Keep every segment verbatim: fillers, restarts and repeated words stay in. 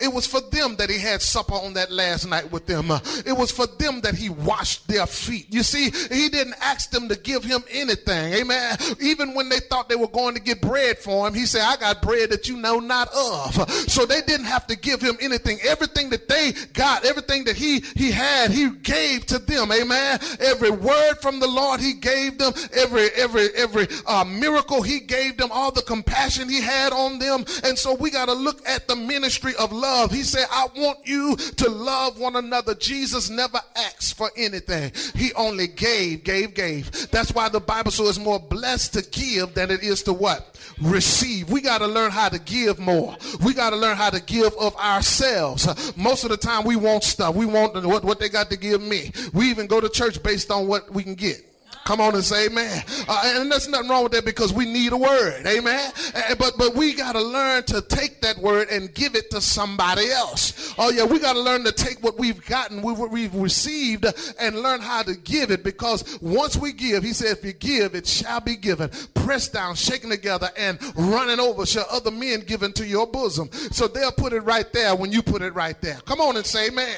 It was for them that he had supper on that last night with them. Uh, it was for them that he washed their feet. You see, he didn't ask them to give him anything. Amen. Even when they thought they were going to get bread for him, he said, I got bread that you know not of. So they didn't have to give him anything. Everything that they got, everything that he, he had, he gave to them. Amen. Every word from the Lord he gave them. Every, every, every uh, miracle he gave them. All the compassion he had on them. And so we got to look at the ministry of love. He said, I want you to love one another. Jesus never asked for anything. He only gave, gave, gave. That's why the Bible says it's more blessed to give than it is to what? Receive. We got to learn how to give more. We got to learn how to give of ourselves. Most of the time we want stuff. We want what, what they got to give me. We even go to church based on what we can get. Come on and say amen. Uh, and there's nothing wrong with that because we need a word. Amen. Uh, but but we got to learn to take that word and give it to somebody else. Oh, yeah, we got to learn to take what we've gotten, what we've received, and learn how to give it. Because once we give, he said, if you give, it shall be given. Pressed down, shaken together, and running over shall other men give into your bosom. So they'll put it right there when you put it right there. Come on and say amen.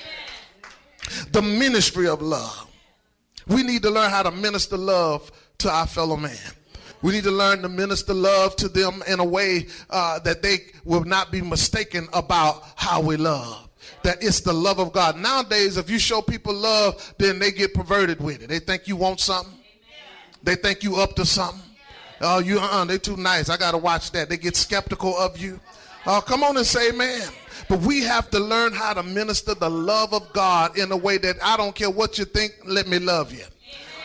The ministry of love. We need to learn how to minister love to our fellow man. We need to learn to minister love to them in a way uh, that they will not be mistaken about how we love. That it's the love of God. Nowadays, if you show people love, then they get perverted with it. They think you want something. They think you up to something. Oh, you, uh-uh, they too nice. I got to watch that. They get skeptical of you. Oh, come on and say amen. But we have to learn how to minister the love of God in a way that I don't care what you think, let me love you.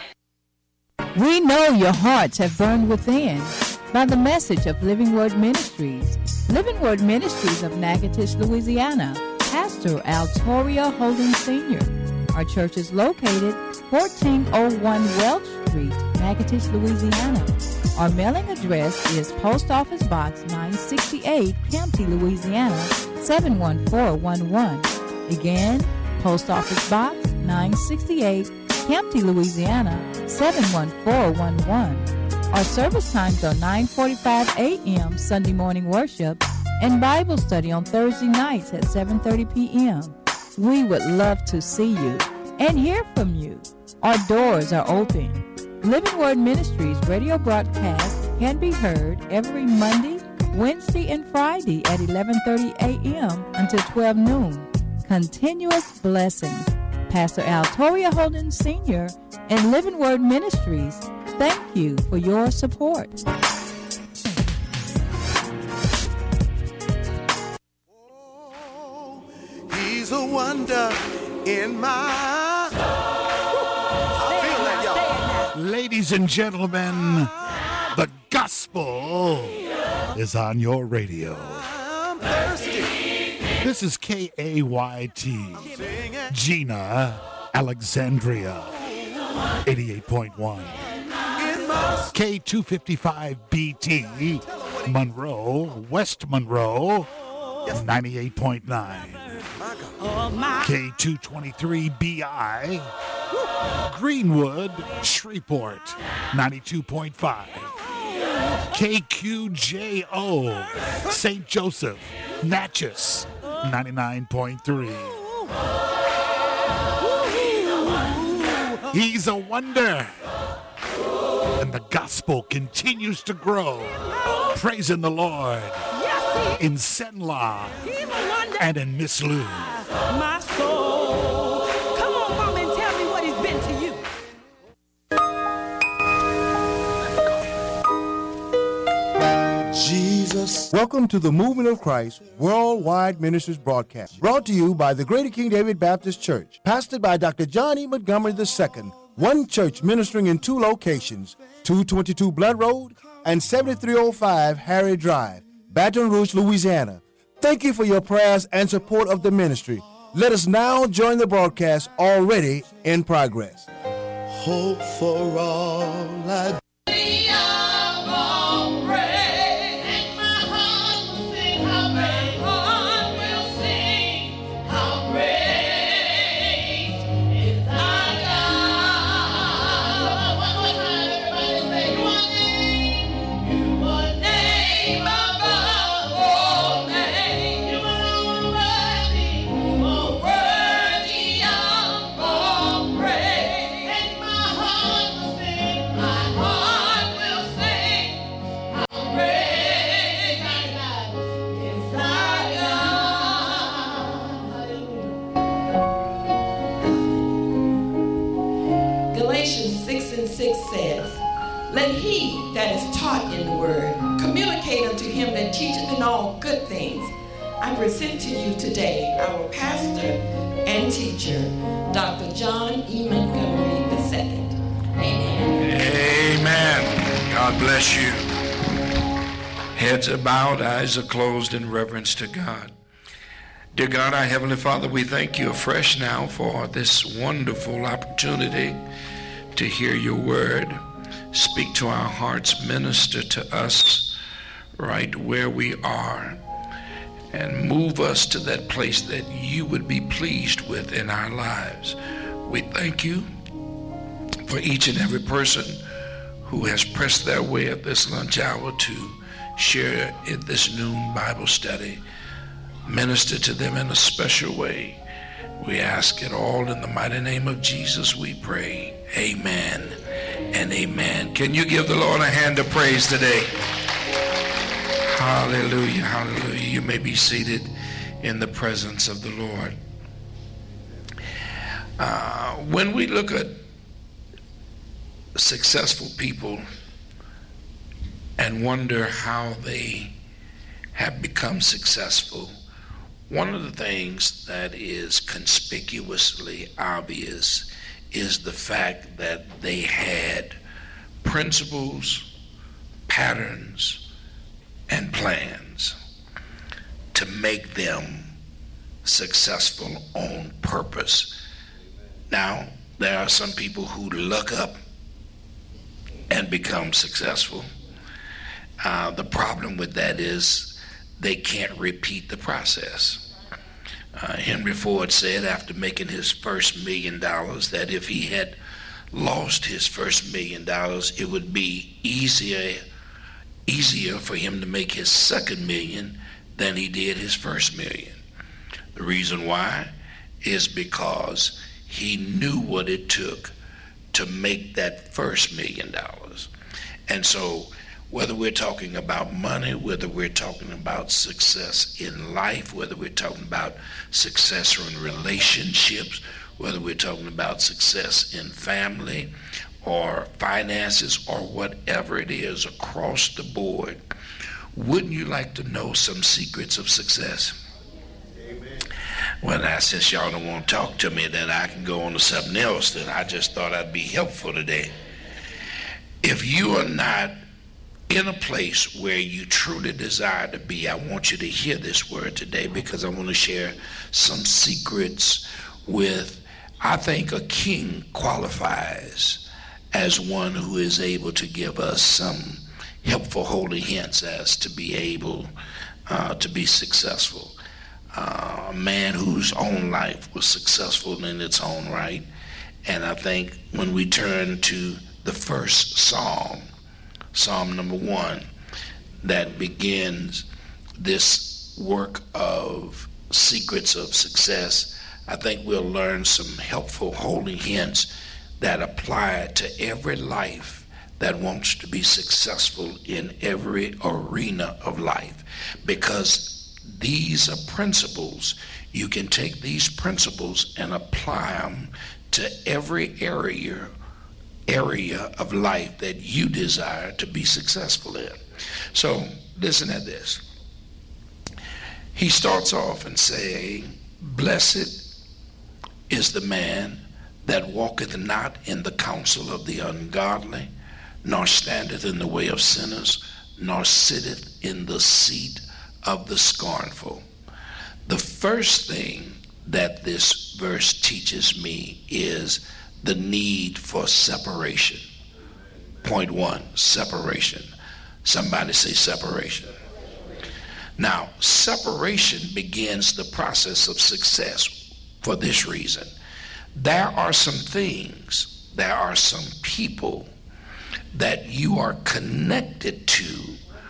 We know your hearts have burned within by the message of Living Word Ministries. Living Word Ministries of Natchitoches, Louisiana. Pastor Altoria Holden Senior Our church is located fourteen oh one Welch Street, Natchitoches, Louisiana. Our mailing address is Post Office Box nine sixty-eight, Campty, Louisiana, seven one four one one. Again, Post Office Box nine sixty-eight, Campty, Louisiana, seven one four one one. Our service times are nine forty-five a.m. Sunday morning worship and Bible study on Thursday nights at seven thirty p.m. We would love to see you and hear from you. Our doors are open. Living Word Ministries radio broadcast can be heard every Monday, Wednesday, and Friday at eleven thirty a.m. until twelve noon. Continuous blessings. Pastor Altoria Holden Senior and Living Word Ministries, thank you for your support. Oh, he's a wonder in my soul. I feel that, y'all. Ladies and gentlemen, the gospel is on your radio. I'm thirsty. This is K A Y T, Gina, Alexandria, eighty-eight point one. K two fifty-five B T, Monroe, West Monroe, ninety-eight point nine. K two twenty-three B I, Greenwood, Shreveport, ninety-two point five. K Q J O, Saint Joseph, Natchez, ninety-nine point three. He's a wonder. And the gospel continues to grow. Praising the Lord in Senla and in Miss Lou. My soul. Come on, Mama, and tell me what he's been to you. Jesus. Welcome to the Movement of Christ Worldwide Ministries broadcast, brought to you by the Greater King David Baptist Church, pastored by Doctor John E. Montgomery the Second. One church ministering in two locations, two twenty-two Blood Road and seventy-three oh five Harry Drive, Baton Rouge, Louisiana. Thank you for your prayers and support of the ministry. Let us now join the broadcast already in progress. Hope for all I Let he that is taught in the word communicate unto him that teacheth in all good things. I present to you today our pastor and teacher, Doctor John E. Montgomery the second. Amen. Amen. God bless you. Heads are bowed, eyes are closed in reverence to God. Dear God, our Heavenly Father, we thank you afresh now for this wonderful opportunity to hear your word. Speak to our hearts, minister to us right where we are, and move us to that place that you would be pleased with in our lives. We thank you for each and every person who has pressed their way at this lunch hour to share in this noon Bible study. Minister to them in a special way. We ask it all in the mighty name of Jesus, we pray. Amen and amen. Can you give the Lord a hand of praise today? Hallelujah, hallelujah. You may be seated in the presence of the Lord. Uh, when we look at successful people and wonder how they have become successful, one of the things that is conspicuously obvious is the fact that they had principles, patterns, and plans to make them successful on purpose. Now, there are some people who look up and become successful. Uh, the problem with that is they can't repeat the process. Uh, Henry Ford said after making his first million dollars that if he had lost his first million dollars, it would be easier easier for him to make his second million than he did his first million. The reason why is because he knew what it took to make that first million dollars. And so whether we're talking about money, whether we're talking about success in life, whether we're talking about success in relationships, whether we're talking about success in family or finances or whatever it is across the board, wouldn't you like to know some secrets of success? Amen. Well, now, since y'all don't want to talk to me, then I can go on to something else that I just thought I'd be helpful today. If you are not in a place where you truly desire to be, I want you to hear this word today, because I want to share some secrets with, I think a king qualifies as one who is able to give us some helpful holy hints as to be able uh, to be successful. Uh, a man whose own life was successful in its own right. And I think when we turn to the first Psalm, Psalm number one, that begins this work of secrets of success, I think we'll learn some helpful holy hints that apply to every life that wants to be successful in every arena of life. Because these are principles. You can take these principles and apply them to every area area of life that you desire to be successful in. So listen to this. He starts off and saying, "Blessed is the man that walketh not in the counsel of the ungodly, nor standeth in the way of sinners, nor sitteth in the seat of the scornful." The first thing that this verse teaches me is the need for separation. Point one, separation. Somebody say separation. Now, separation begins the process of success for this reason. There are some things, there are some people that you are connected to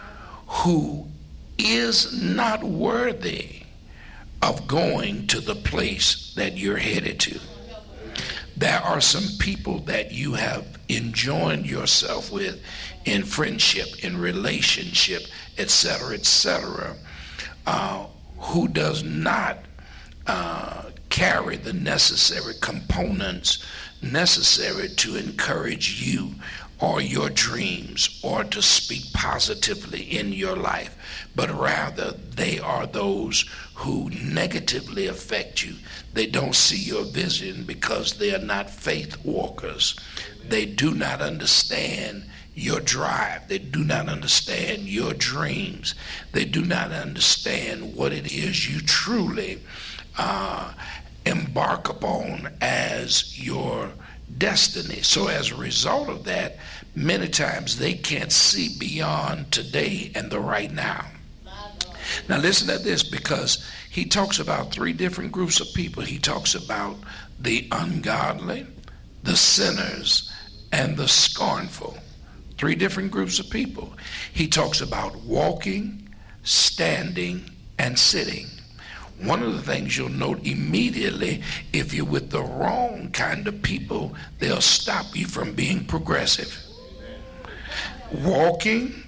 who is not worthy of going to the place that you're headed to. There are some people that you have enjoined yourself with in friendship, in relationship, et cetera, et cetera, uh, who does not uh, carry the necessary components necessary to encourage you or your dreams or to speak positively in your life, but rather they are those who negatively affect you. They don't see your vision because they are not faith walkers. They do not understand your drive. They do not understand your dreams. They do not understand what it is you truly uh, embark upon as your destiny. So as a result of that, many times they can't see beyond today and the right now. Now listen to this, because he talks about three different groups of people. He talks about the ungodly, the sinners, and the scornful. Three different groups of people. He talks about walking, standing, and sitting. One of the things you'll note immediately, if you're with the wrong kind of people, they'll stop you from being progressive. Walking,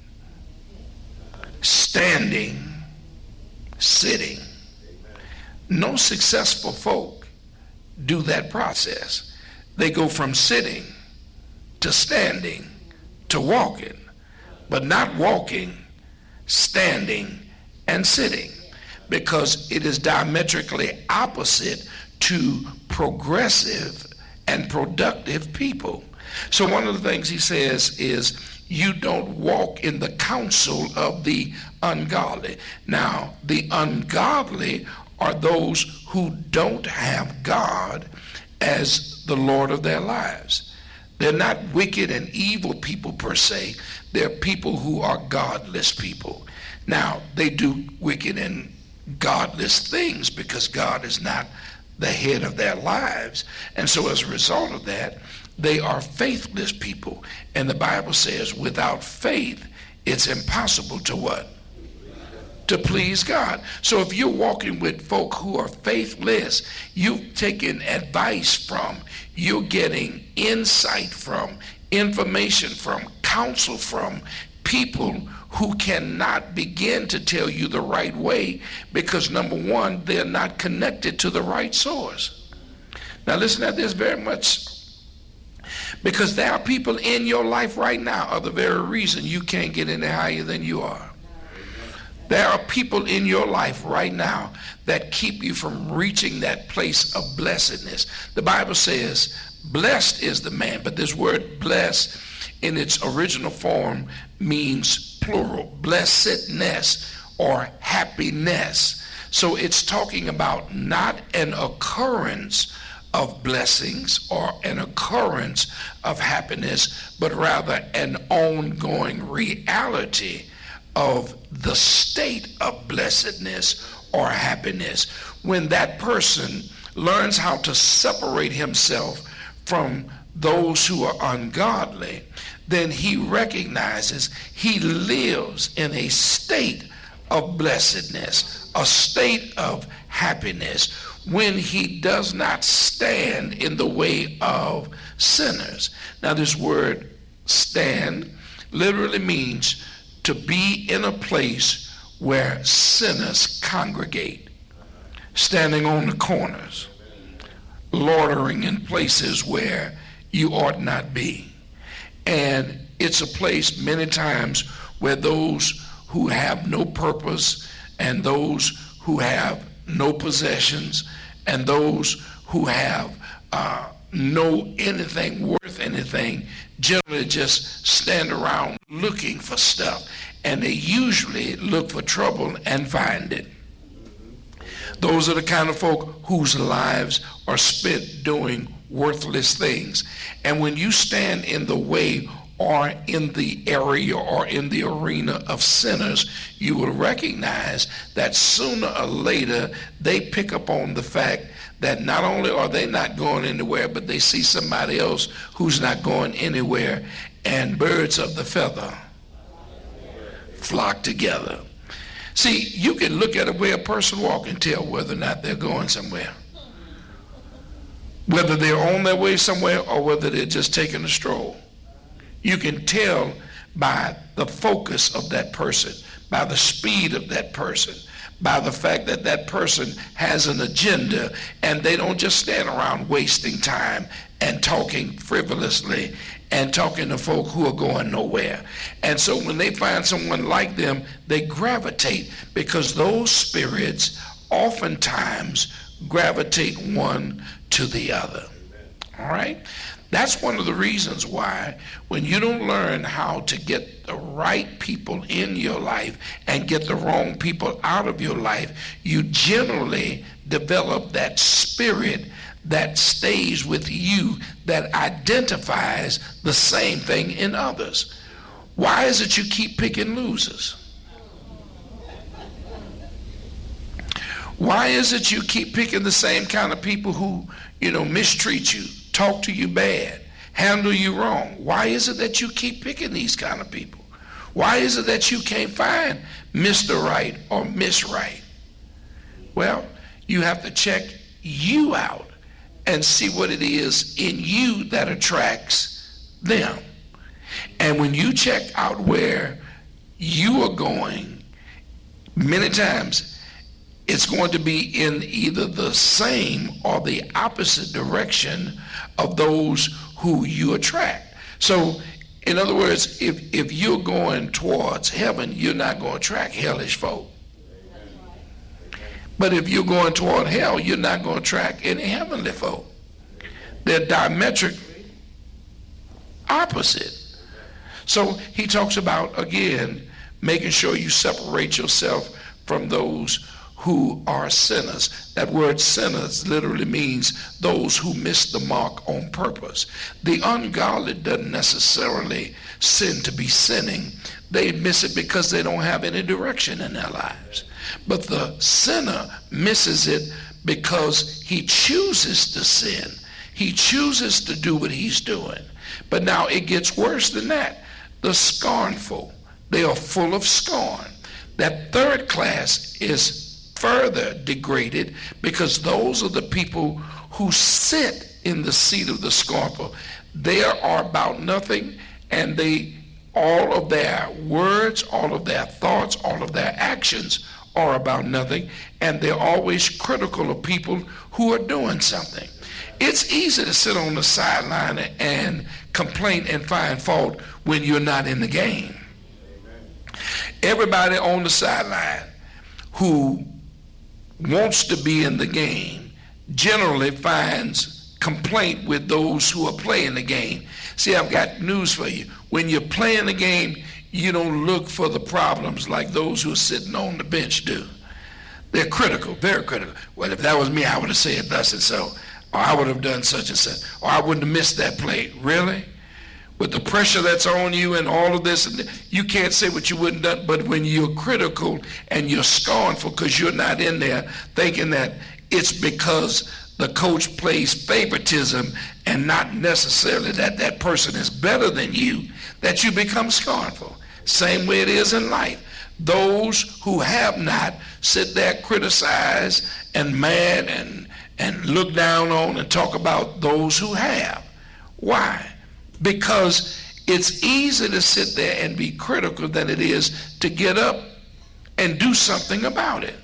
standing, sitting. No successful folk do that process. They go from sitting to standing to walking, but not walking, standing, and sitting, because it is diametrically opposite to progressive and productive people. So one of the things he says is, you don't walk in the counsel of the ungodly. Now, the ungodly are those who don't have God as the Lord of their lives. They're not wicked and evil people per se. They're people who are godless people. Now, they do wicked and godless things because God is not the head of their lives. And so as a result of that, they are faithless people. And the Bible says without faith, it's impossible to what? To please God. So if you're walking with folk who are faithless, you've taken advice from, you're getting insight from, information from, counsel from people who cannot begin to tell you the right way, because number one, they're not connected to the right source. Now listen to this very much, because there are people in your life right now are the very reason you can't get any higher than you are. There are people in your life right now that keep you from reaching that place of blessedness. The Bible says, blessed is the man, but this word blessed in its original form means plural, blessedness or happiness. So it's talking about not an occurrence of blessings or an occurrence of happiness, but rather an ongoing reality of the state of blessedness or happiness. When that person learns how to separate himself from those who are ungodly, then he recognizes he lives in a state of blessedness, a state of happiness, when he does not stand in the way of sinners. Now this word stand literally means to be in a place where sinners congregate, standing on the corners, loitering in places where you ought not be. And it's a place many times where those who have no purpose and those who have no possessions and those who have uh, no anything worth anything generally just stand around looking for stuff, and they usually look for trouble and find it. Those are the kind of folk whose lives are spent doing worthless things. And when you stand in the way or in the area or in the arena of sinners, you will recognize that sooner or later they pick up on the fact that not only are they not going anywhere, but they see somebody else who's not going anywhere, and birds of the feather flock together. See, you can look at the way a person walks and tell whether or not they're going somewhere, whether they're on their way somewhere or whether they're just taking a stroll. You can tell by the focus of that person, by the speed of that person, by the fact that that person has an agenda, and they don't just stand around wasting time and talking frivolously and talking to folk who are going nowhere. And so when they find someone like them, they gravitate, because those spirits oftentimes gravitate one to the other. All right? That's one of the reasons why when you don't learn how to get the right people in your life and get the wrong people out of your life, you generally develop that spirit that stays with you, that identifies the same thing in others. Why is it you keep picking losers? Why is it you keep picking the same kind of people who, you know, mistreat you, talk to you bad, handle you wrong? Why is it that you keep picking these kind of people? Why is it that you can't find Mister Right or Miss Right? Well, you have to check you out and see what it is in you that attracts them. And when you check out where you are going, many times it's going to be in either the same or the opposite direction of those who you attract. So, in other words, if, if you're going towards heaven, you're not going to attract hellish folk. But if you're going toward hell, you're not going to attract any heavenly folk. They're diametric opposite. So he talks about, again, making sure you separate yourself from those who are sinners. That word sinners literally means those who miss the mark on purpose. The ungodly doesn't necessarily sin to be sinning. They miss it because they don't have any direction in their lives. But the sinner misses it because he chooses to sin. He chooses to do what he's doing. But now it gets worse than that. The scornful, they are full of scorn. That third class is further degraded, because those are the people who sit in the seat of the scornful. They are about nothing, and they, all of their words, all of their thoughts, all of their actions are about nothing, and they're always critical of people who are doing something. It's easy to sit on the sideline and complain and find fault when you're not in the game. Everybody on the sideline who wants to be in the game generally finds complaint with those who are playing the game. See, I've got news for you. When you're playing the game, you don't look for the problems like those who are sitting on the bench do. They're critical, very critical. Well, if that was me, I would have said thus and so, or I would have done such and such, or I wouldn't have missed that play. Really? With the pressure that's on you and all of this, you can't say what you wouldn't have done. But when you're critical and you're scornful because you're not in there, thinking that it's because the coach plays favoritism and not necessarily that that person is better than you, that you become scornful. Same way it is in life. Those who have not sit there, criticize and mad and, and look down on and talk about those who have. Why? Because it's easier to sit there and be critical than it is to get up and do something about it.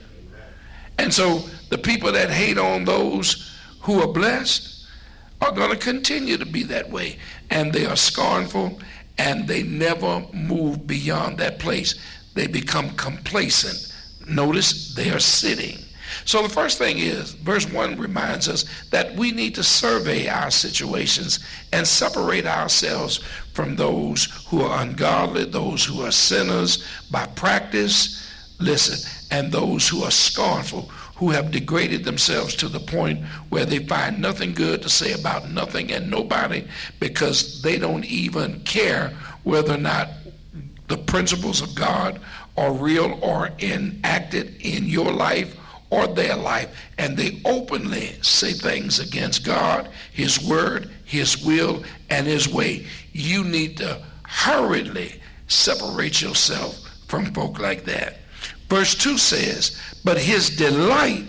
And so the people that hate on those who are blessed are going to continue to be that way. And they are scornful, and they never move beyond that place. They become complacent. Notice they are sitting. So the first thing is, verse one reminds us that we need to survey our situations and separate ourselves from those who are ungodly, those who are sinners by practice, listen, and those who are scornful, who have degraded themselves to the point where they find nothing good to say about nothing and nobody, because they don't even care whether or not the principles of God are real or enacted in your life or their life, and they openly say things against God, his word, his will, and his way. You need to hurriedly separate yourself from folk like that. Verse two says, but his delight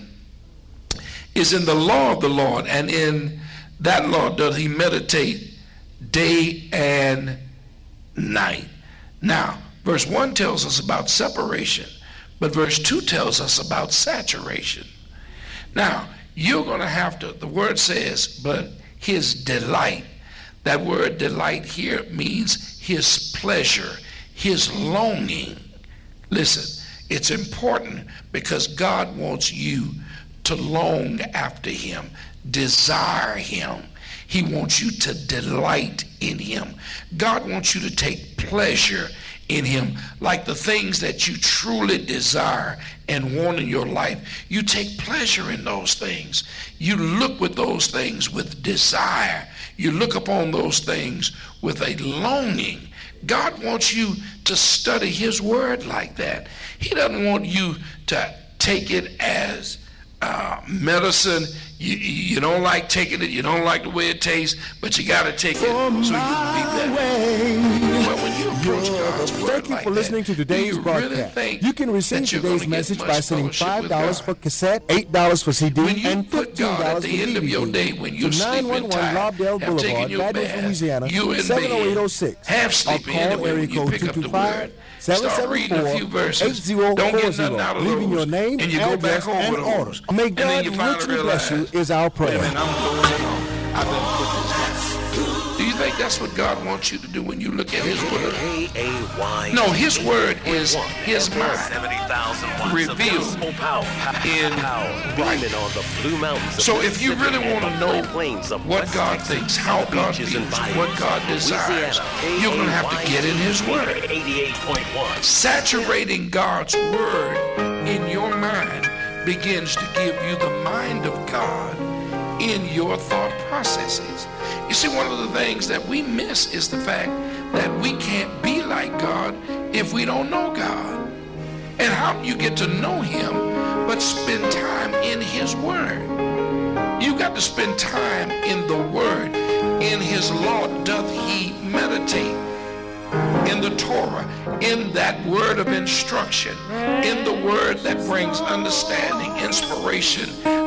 is in the law of the Lord, and in that law doth he meditate day and night. Now, verse one tells us about separation, but verse two tells us about saturation. Now, you're going to have to, the word says, but his delight. That word delight here means his pleasure, his longing. Listen, it's important because God wants you to long after him, desire him. He wants you to delight in him. God wants you to take pleasure in him, like the things that you truly desire and want in your life. You take pleasure in those things. You look with those things with desire. You look upon those things with a longing. God wants you to study his word like that. He doesn't want you to take it as uh, medicine. You, you don't like taking it. You don't like the way it tastes, but you got to take it so you can be better. Well, when you approach God's word Thank you like for listening that, to today's do you really broadcast. think You can receive that you're today's gonna get message much by sending fellowship five with dollars God? for cassette, eight dollars for C D, When you and put fifteen God dollars at for the end of your D V day, D. when you're To sleeping nine one one tired, Lobdell have taken Boulevard, your Baton Rouge, bath, Louisiana, you in seven oh eight oh six. bed, half Or sleeping call anyway area when you code pick two up two the five, word. seven Start seven reading a four, few eight verses. zero Don't four get zero, nothing out of leaving those. your name, And you go back address, home and with order. those. May And then God you finally richly bless you realize, is our prayer. wait a minute, I'm dozing off. I better put this down. Do you think that's what God wants you to do when you look at his word? No, his word is his mind revealed in writing. So if you really want to know what God thinks, how God feels, what God desires, you're going to have to get in his word. Saturating God's word in your mind begins to give you the mind of God in your thought processes. You see, one of the things that we miss is the fact that we can't be like God if we don't know God. And how do you get to know him but spend time in his word? You got to spend time in the word. In his law doth he meditate. In the Torah, in that word of instruction, in the word that brings understanding, inspiration,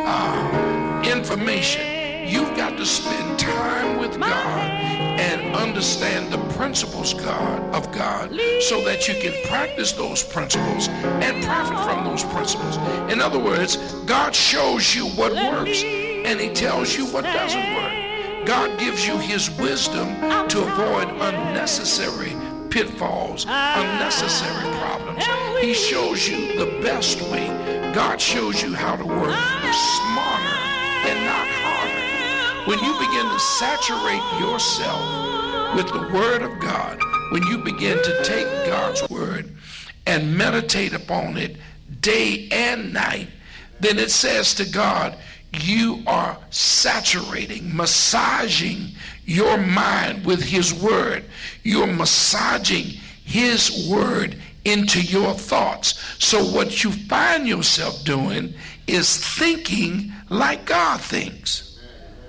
uh, information. You've got to spend time with God and understand the principles God of God so that you can practice those principles and profit from those principles. In other words, God shows you what works and he tells you what doesn't work. God gives you his wisdom to avoid unnecessary pitfalls, unnecessary problems. He shows you the best way. God shows you how to work smarter and not harder. When you begin to saturate yourself with the word of God, when you begin to take God's word and meditate upon it day and night, then it says to God, you are saturating, massaging your mind with his word. You're massaging his word into your thoughts. So what you find yourself doing is thinking like God thinks,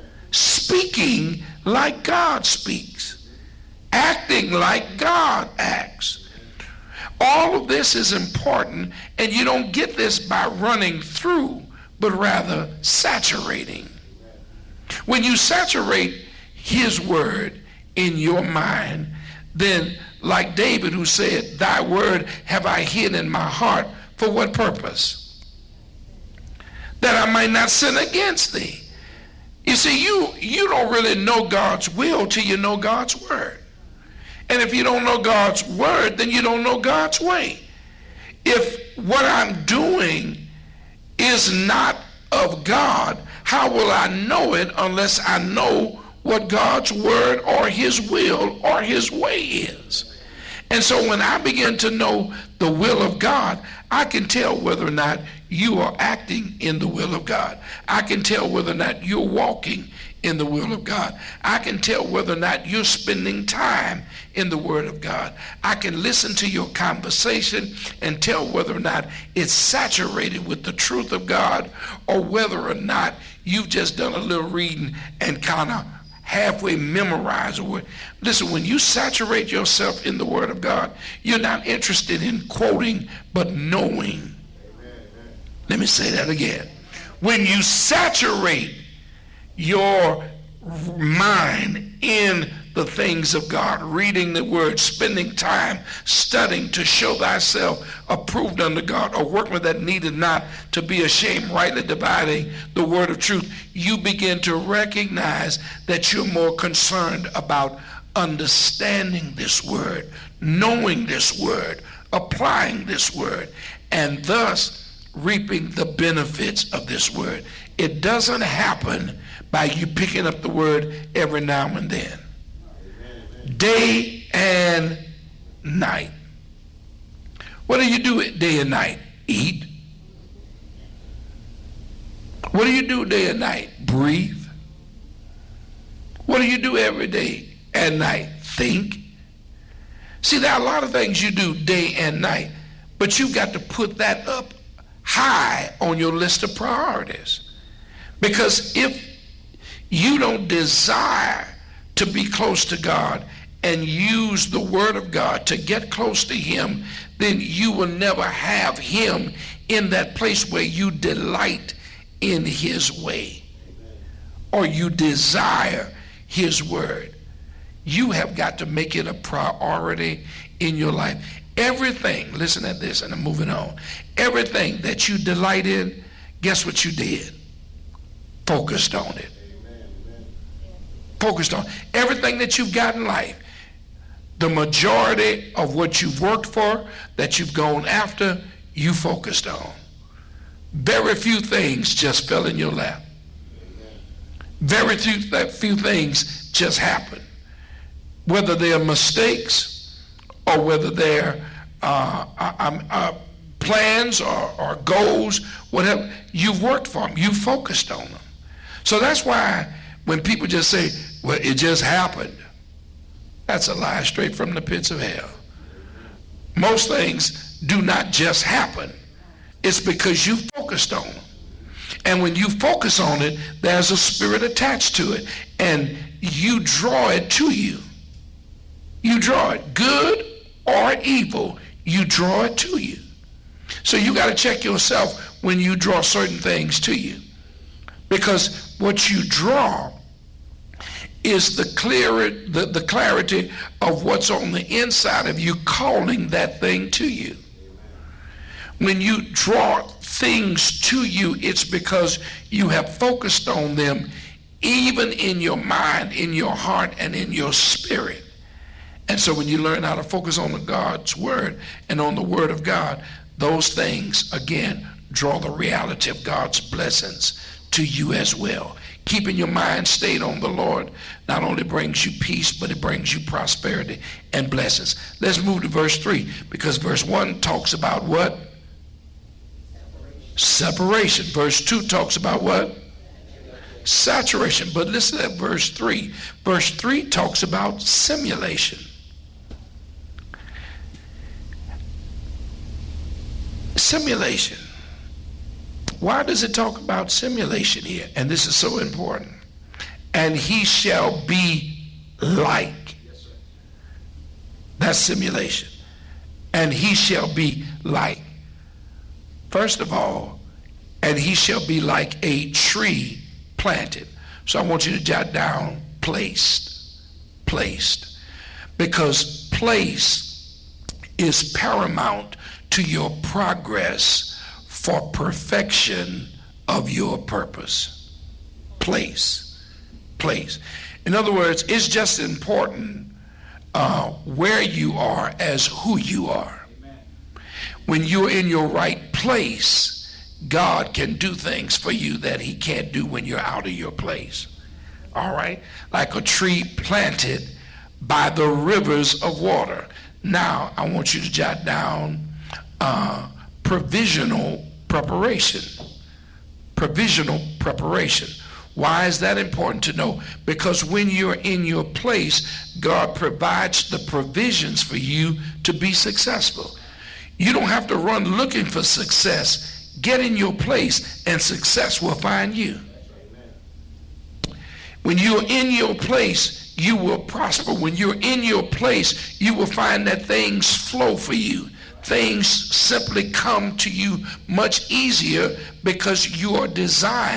speaking like God speaks, acting like God acts. All of this is important, and you don't get this by running through, but rather saturating. When you saturate his word in your mind, then like David who said, thy word have I hid in my heart. For what purpose? That I might not sin against thee. You see, you, you don't really know God's will till you know God's word. And if you don't know God's word, then you don't know God's way. If what I'm doing is not of God, how will I know it unless I know what God's word or his will or his way is? And so when I begin to know the will of God, I can tell whether or not you are acting in the will of God. I can tell whether or not you're walking in the will of God. I can tell whether or not you're spending time in the word of God. I can listen to your conversation and tell whether or not it's saturated with the truth of God or whether or not you've just done a little reading and kind of halfway memorize a word. Listen, when you saturate yourself in the word of God, you're not interested in quoting, but knowing. Let me say that again. When you saturate your mind in the things of God, reading the word, spending time studying to show thyself approved unto God, a workman that needed not to be ashamed, rightly dividing the word of truth, you begin to recognize that you're more concerned about understanding this word, knowing this word, applying this word, and thus reaping the benefits of this word. It doesn't happen by you picking up the word every now and then. Day and night. What do you do day and night? Eat. What do you do day and night? Breathe. What do you do every day and night? Think. See, there are a lot of things you do day and night, but you've got to put that up high on your list of priorities. Because if you don't desire to be close to God and use the word of God to get close to him, then you will never have him in that place where you delight in his way or you desire his word. You have got to make it a priority in your life. Everything, listen at this and I'm moving on. Everything that you delight in, guess what you did? Focused on it. Focused on everything that you've got in life. The majority of what you've worked for, that you've gone after, you focused on. Very few things just fell in your lap. Very few, few things just happened. Whether they're mistakes or whether they're uh, uh, uh, plans or, or goals, whatever, you've worked for them. You focused on them. So that's why when people just say, well, it just happened, that's a lie straight from the pits of hell. Most things do not just happen. It's because you focused on them. And when you focus on it, there's a spirit attached to it. And you draw it to you. You draw it, good or evil, you draw it to you. So you got to check yourself when you draw certain things to you. Because what you draw is the clear, the, the clarity of what's on the inside of you calling that thing to you. When you draw things to you, it's because you have focused on them even in your mind, in your heart, and in your spirit. And so when you learn how to focus on the God's word and on the word of God, those things, again, draw the reality of God's blessings to you as well. Keeping your mind stayed on the Lord not only brings you peace, but it brings you prosperity and blessings. Let's move to verse three, because verse one talks about what? Separation. Verse two talks about what? Saturation. But listen at verse three. Verse three talks about simulation. Simulation. Why does it talk about simulation here? And this is so important. And he shall be like. That's simulation. And he shall be like. First of all, and he shall be like a tree planted. So I want you to jot down placed. Placed. Because place is paramount to your progress for perfection of your purpose. Place. Place. In other words, it's just important uh, where you are as who you are. When you're in your right place, God can do things for you that he can't do when you're out of your place. All right? Like a tree planted by the rivers of water. Now, I want you to jot down uh, provisional preparation. Provisional preparation. Why is that important to know? Because when you're in your place, God provides the provisions for you to be successful. You don't have to run looking for success. Get in your place and success will find you. When you're in your place, you will prosper. When you're in your place, you will find that things flow for you. Things simply come to you much easier because you are designed